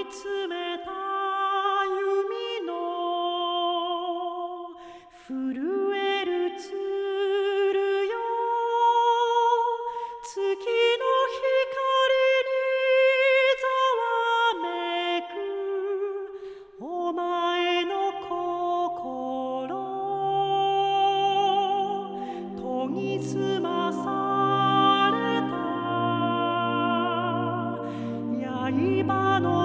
つめた弓の震える鶴よ、月の光にざわめくお前の心研ぎ澄まされた刃の